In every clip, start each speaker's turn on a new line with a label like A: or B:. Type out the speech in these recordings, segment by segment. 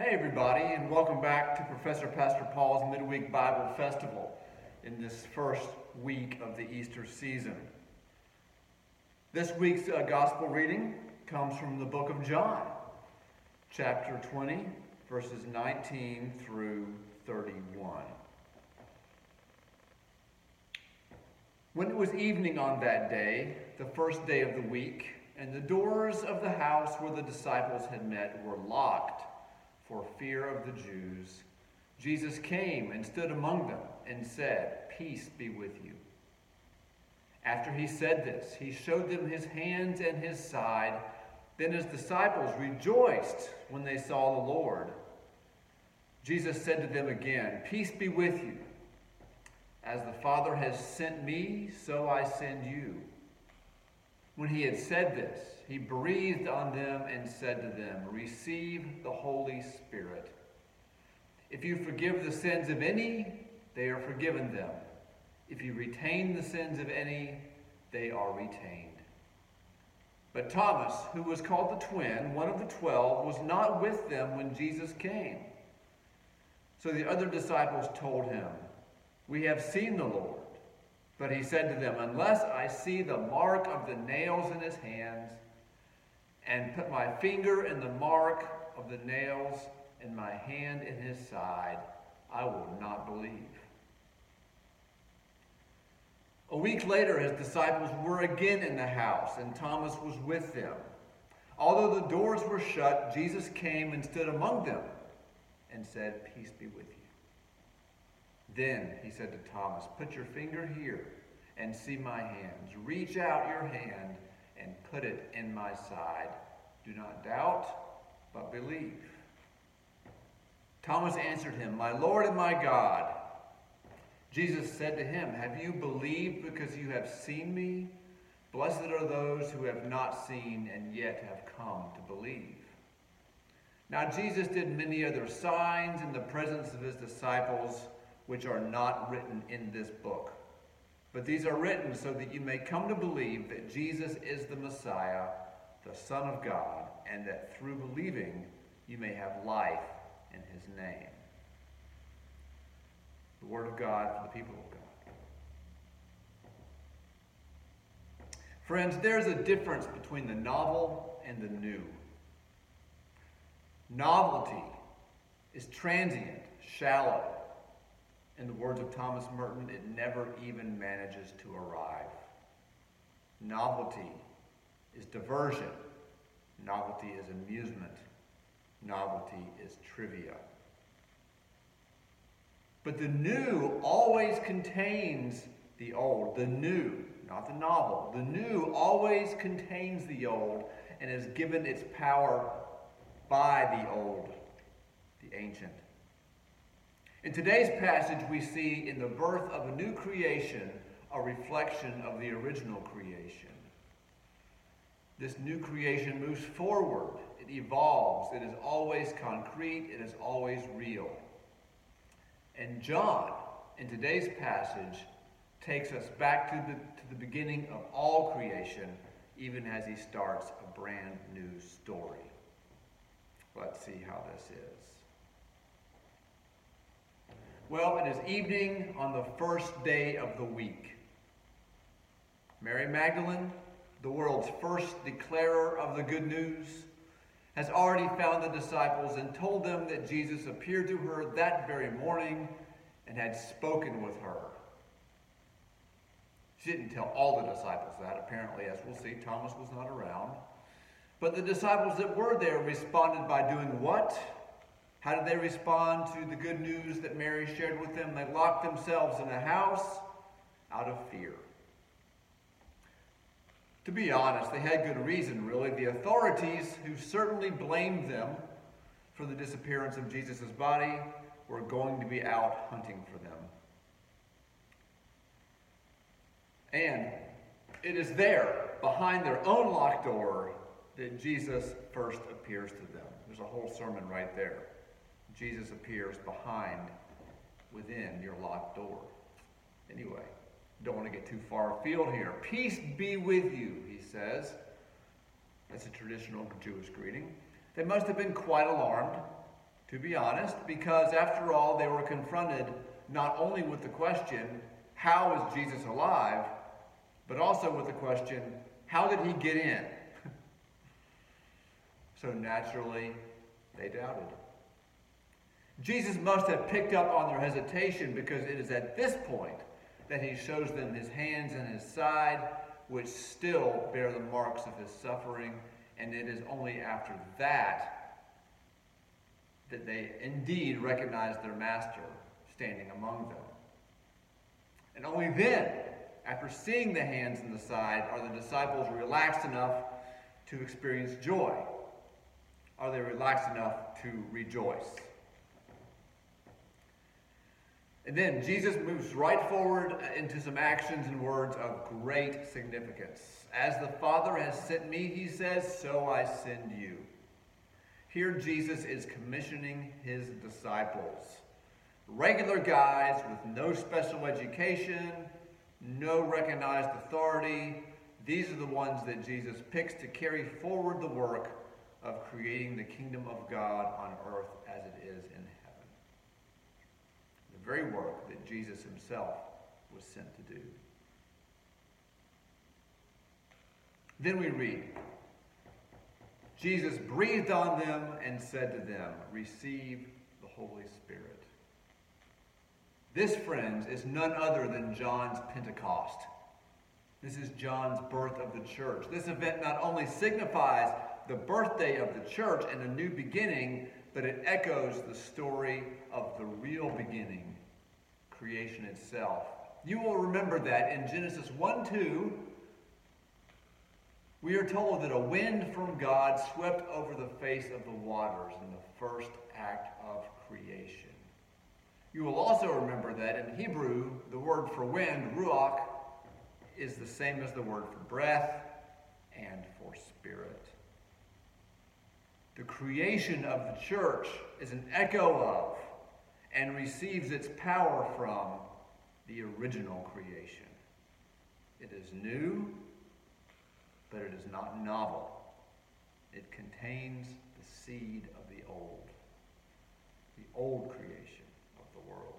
A: Hey everybody, and welcome back to Professor Pastor Paul's Midweek Bible Festival in this first week of the Easter season. This week's gospel reading comes from the book of John, chapter 20, verses 19 through 31. When it was evening on that day, the first day of the week, and the doors of the house where the disciples had met were locked for fear of the Jews, Jesus came and stood among them and said, "Peace be with you." After he said this, he showed them his hands and his side. Then his disciples rejoiced when they saw the Lord. Jesus said to them again, "Peace be with you. As the Father has sent me, so I send you." When he had said this, he breathed on them and said to them, "Receive the Holy Spirit. If you forgive the sins of any, they are forgiven them. If you retain the sins of any, they are retained." But Thomas, who was called the twin, one of the 12, was not with them when Jesus came. So the other disciples told him, "We have seen the Lord." But he said to them, "Unless I see the mark of the nails in his hands, and put my finger in the mark of the nails, and my hand in his side, I will not believe." A week later, his disciples were again in the house, and Thomas was with them. Although the doors were shut, Jesus came and stood among them and said, "Peace be with you." Then he said to Thomas, "Put your finger here and see my hands. Reach out your hand and put it in my side. Do not doubt, but believe." Thomas answered him, "My Lord and my God." Jesus said to him, "Have you believed because you have seen me? Blessed are those who have not seen and yet have come to believe." Now Jesus did many other signs in the presence of his disciples, which are not written in this book. But these are written so that you may come to believe that Jesus is the Messiah, the Son of God, and that through believing you may have life in his name. The word of God for the people of God. Friends, there's a difference between the novel and the new. Novelty is transient, shallow. In the words of Thomas Merton, it never even manages to arrive. Novelty is diversion. Novelty is amusement. Novelty is trivia. But the new always contains the old. The new, not the novel. The new always contains the old and is given its power by the old, the ancient. In today's passage, we see in the birth of a new creation a reflection of the original creation. This new creation moves forward. It evolves. It is always concrete. It is always real. And John, in today's passage, takes us back to the beginning of all creation, even as he starts a brand new story. Let's see how this is. Well, it is evening on the first day of the week. Mary Magdalene, the world's first declarer of the good news, has already found the disciples and told them that Jesus appeared to her that very morning and had spoken with her. She didn't tell all the disciples that. Apparently, as we'll see, Thomas was not around. But the disciples that were there responded by doing what? How did they respond to the good news that Mary shared with them? They locked themselves in a house out of fear. To be honest, they had good reason, really. The authorities, who certainly blamed them for the disappearance of Jesus' body, were going to be out hunting for them. And it is there, behind their own locked door, that Jesus first appears to them. There's a whole sermon right there. Jesus appears within your locked door. Anyway, don't want to get too far afield here. "Peace be with you," he says. That's a traditional Jewish greeting. They must have been quite alarmed. To be honest, because after all, they were confronted not only with the question, how is Jesus alive, but also with the question, how did he get in? So naturally, they doubted. Jesus must have picked up on their hesitation, because it is at this point that he shows them his hands and his side, which still bear the marks of his suffering, and it is only after that that they indeed recognize their master standing among them. And only then, after seeing the hands and the side, are the disciples relaxed enough to experience joy. Are they relaxed enough to rejoice? And then Jesus moves right forward into some actions and words of great significance. As the Father has sent me, he says, so I send you. Here Jesus is commissioning his disciples. Regular guys with no special education, no recognized authority. These are the ones that Jesus picks to carry forward the work of creating the kingdom of God on earth as it is in heaven. The very work that Jesus himself was sent to do. Then we read, Jesus breathed on them and said to them, receive the Holy Spirit. This, friends, is none other than John's Pentecost. This is John's birth of the church. This event not only signifies the birthday of the church and a new beginning, but it echoes the story of the real beginning, creation itself. You will remember that in Genesis 1:2, we are told that a wind from God swept over the face of the waters in the first act of creation. You will also remember that in Hebrew, the word for wind, ruach, is the same as the word for breath and for spirit. The creation of the church is an echo of and receives its power from the original creation. It is new, but it is not novel. It contains the seed of the old creation of the world.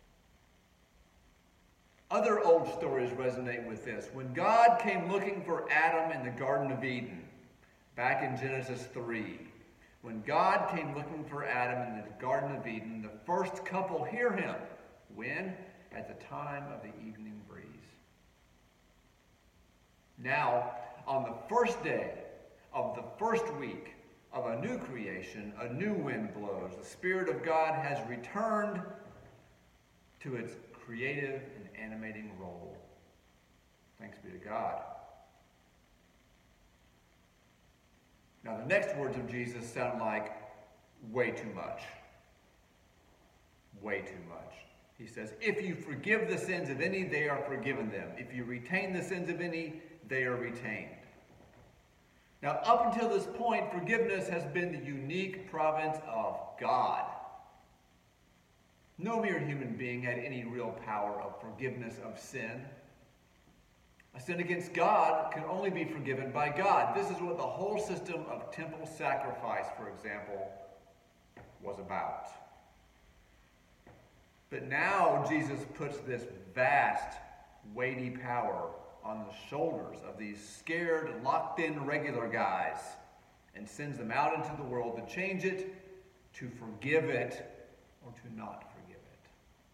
A: Other old stories resonate with this. When God came looking for Adam in the Garden of Eden, back in Genesis 3, when God came looking for Adam in the Garden of Eden, the first couple hear him. When? At the time of the evening breeze. Now, on the first day of the first week of a new creation, a new wind blows. The Spirit of God has returned to its creative and animating role. Thanks be to God. Now, the next words of Jesus sound like way too much. Way too much. He says, if you forgive the sins of any, they are forgiven them. If you retain the sins of any, they are retained. Now, up until this point, forgiveness has been the unique province of God. No mere human being had any real power of forgiveness of sin. A sin against God can only be forgiven by God. This is what the whole system of temple sacrifice, for example, was about. But now Jesus puts this vast, weighty power on the shoulders of these scared, locked-in regular guys and sends them out into the world to change it, to forgive it, or to not forgive it.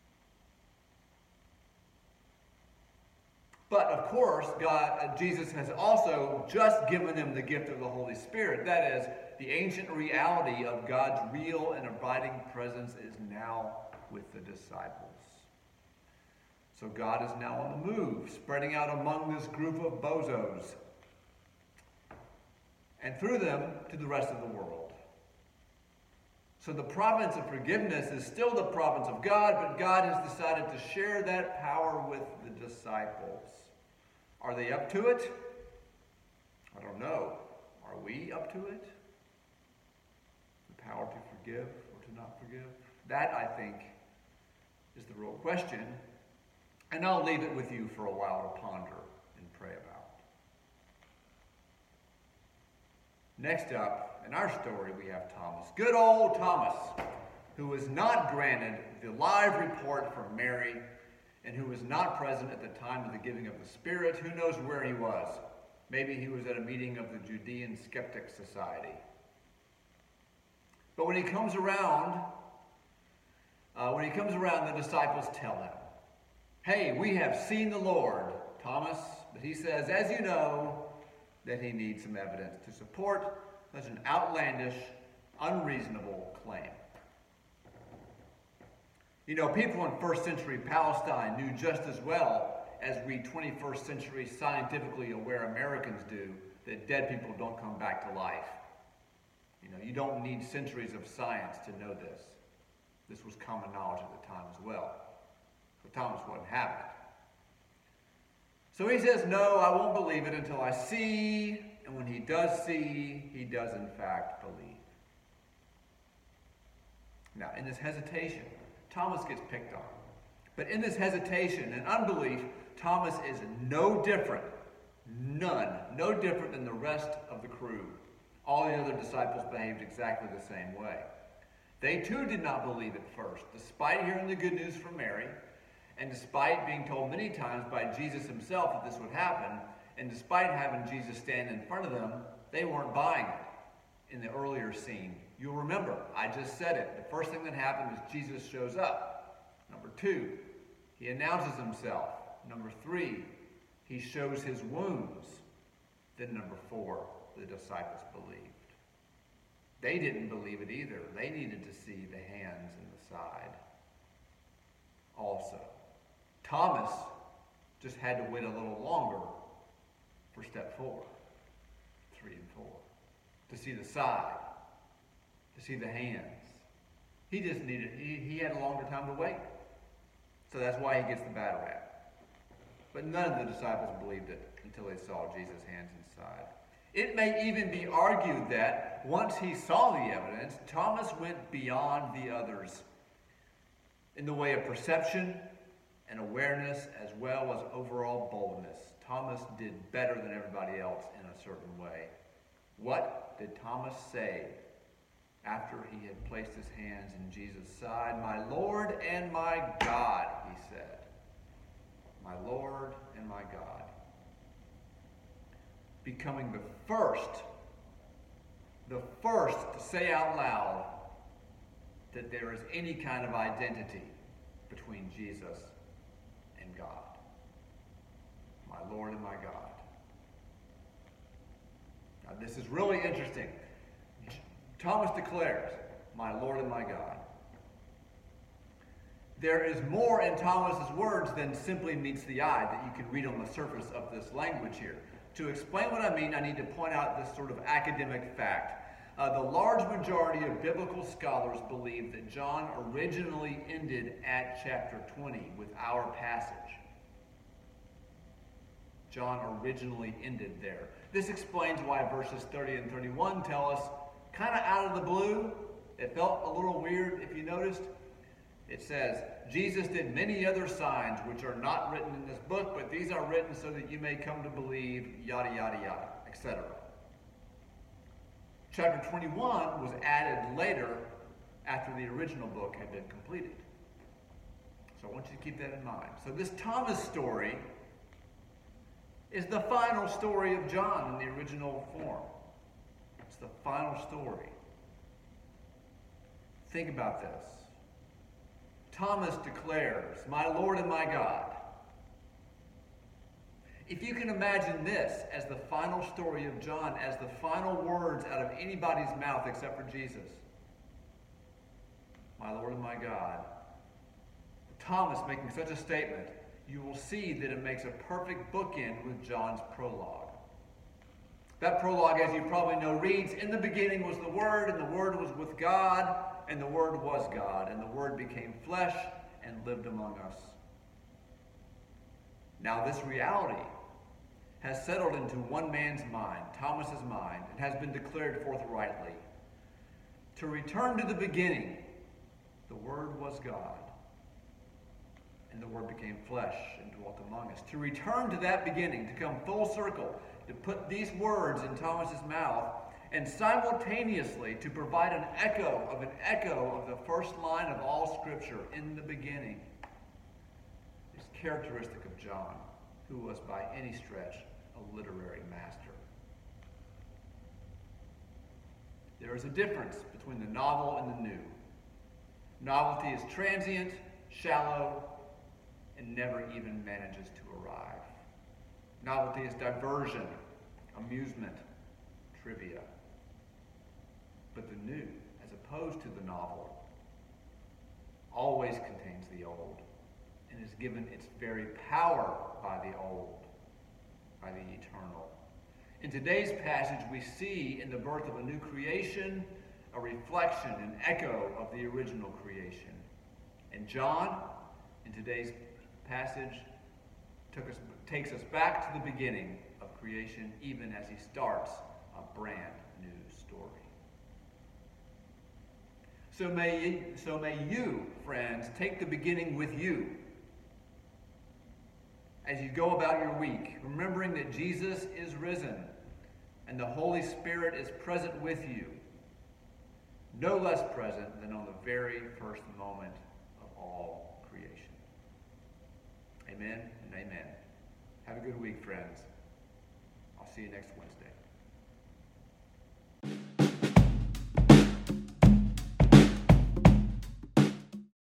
A: But of course, Jesus has also just given them the gift of the Holy Spirit. That is, the ancient reality of God's real and abiding presence is now with the disciples. So God is now on the move, spreading out among this group of bozos, and through them to the rest of the world. So the province of forgiveness is still the province of God, but God has decided to share that power with the disciples. Are they up to it? I don't know. Are we up to it? The power to forgive or to not forgive? That, I think, is the real question. And I'll leave it with you for a while to ponder and pray about. Next up, in our story, we have Thomas. Good old Thomas. who was not granted the live report from Mary, and who was not present at the time of the giving of the Spirit. Who knows where he was? Maybe he was at a meeting of the Judean Skeptic Society. But when he comes around, the disciples tell him, "Hey, we have seen the Lord, Thomas." But he says, as you know, that he needs some evidence to support such an outlandish, unreasonable claim. You know, people in first century Palestine knew just as well as we 21st century scientifically aware Americans do that dead people don't come back to life. You know, you don't need centuries of science to know this. This was common knowledge at the time as well. But Thomas wasn't having it. So he says, "No, I won't believe it until I see." And when he does see, he does in fact believe. Now, in this hesitation, Thomas gets picked on. But in this hesitation and unbelief, Thomas is no different than the rest of the crew. All the other disciples behaved exactly the same way. They too did not believe at first, despite hearing the good news from Mary, and despite being told many times by Jesus himself that this would happen, and despite having Jesus stand in front of them, they weren't buying it. In the earlier scene, you'll remember, I just said it. The first thing that happened is Jesus shows up. Number 2, he announces himself. Number 3, he shows his wounds. Then number 4, the disciples believed. They didn't believe it either. They needed to see the hands and the side also. Thomas just had to wait a little longer for step 4, 3, and 4. To see the side, to see the hands. He had a longer time to wait. So that's why he gets the bad rap. But none of the disciples believed it until they saw Jesus' hands and side. It may even be argued that once he saw the evidence, Thomas went beyond the others in the way of perception and awareness as well as overall boldness. Thomas did better than everybody else in a certain way. What did Thomas say after he had placed his hands in Jesus' side? "My Lord and my God," he said. "My Lord and my God." Becoming the first to say out loud that there is any kind of identity between Jesus and God. My Lord and my God. Now this is really interesting. Thomas declares, "My Lord and my God." There is more in Thomas's words than simply meets the eye that you can read on the surface of this language here. To explain what I mean, I need to point out this sort of academic fact. The large majority of biblical scholars believe that John originally ended at chapter 20 with our passage. John originally ended there. This explains why verses 30 and 31 tell us, kind of out of the blue, it felt a little weird if you noticed. It says, "Jesus did many other signs which are not written in this book, but these are written so that you may come to believe," yada, yada, yada, etc. Chapter 21 was added later after the original book had been completed. So I want you to keep that in mind. So this Thomas story is the final story of John in the original form. It's the final story. Think about this. Thomas declares, "My Lord and my God." If you can imagine this as the final story of John, as the final words out of anybody's mouth except for Jesus, "My Lord and my God," Thomas making such a statement, you will see that it makes a perfect bookend with John's prologue. That prologue, as you probably know, reads, "In the beginning was the Word, and the Word was with God, and the Word was God, and the Word became flesh and lived among us." Now this reality has settled into one man's mind, Thomas's mind, and has been declared forthrightly. To return to the beginning, the Word was God, and the Word became flesh and dwelt among us. To return to that beginning, to come full circle, to put these words in Thomas's mouth, and simultaneously to provide an echo of the first line of all Scripture, in the beginning, is characteristic of John, who was by any stretch a literary master. There is a difference between the novel and the new. Novelty is transient, shallow, and never even manages to arrive. Novelty is diversion, amusement, trivia. But the new, as opposed to the novel, always contains the old and is given its very power by the old, by the eternal. In today's passage, we see in the birth of a new creation a reflection, an echo of the original creation. And John, in today's passage, takes us back to the beginning of creation, even as he starts a brand new story. So may you, friends, take the beginning with you as you go about your week, remembering that Jesus is risen and the Holy Spirit is present with you, no less present than on the very first moment of all creation. Amen and amen. Have a good week, friends. I'll see you next Wednesday.